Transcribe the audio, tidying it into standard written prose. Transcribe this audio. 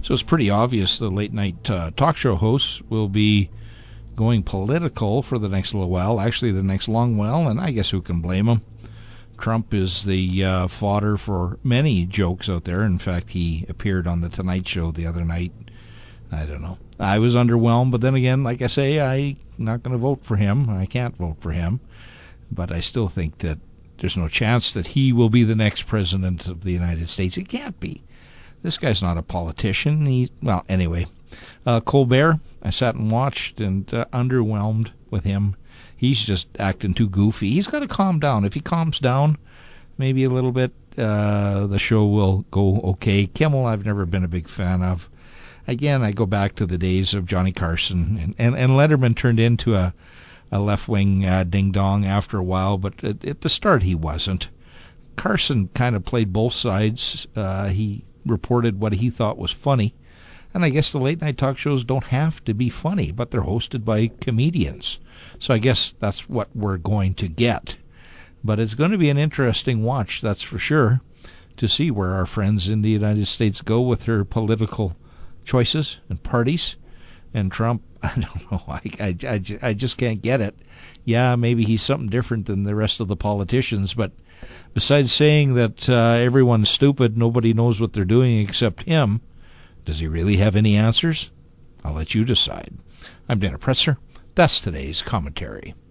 So it's pretty obvious the late night talk show hosts will be going political for the next little while, actually the next long while, and I guess who can blame them? Trump is the fodder for many jokes out there. In fact, he appeared on the Tonight Show the other night. I don't know. I was underwhelmed, but then again, like I say, I'm not going to vote for him. I can't vote for him. But I still think that there's no chance that he will be the next president of the United States. It can't be. This guy's not a politician. Well, anyway. Colbert, I sat and watched and underwhelmed with him. He's just acting too goofy. He's got to calm down. If he calms down maybe a little bit, the show will go okay. Kimmel, I've never been a big fan of. Again, I go back to the days of Johnny Carson, and Letterman turned into a left-wing ding-dong after a while, but at the start he wasn't. Carson kind of played both sides. He reported what he thought was funny, and I guess the late-night talk shows don't have to be funny, but they're hosted by comedians. So I guess that's what we're going to get. But it's going to be an interesting watch, that's for sure, to see where our friends in the United States go with her political choices and parties. And Trump, I don't know, I just can't get it. Yeah, maybe he's something different than the rest of the politicians, but besides saying that everyone's stupid, nobody knows what they're doing except him, does he really have any answers? I'll let you decide. I'm Dana Presser. That's today's commentary.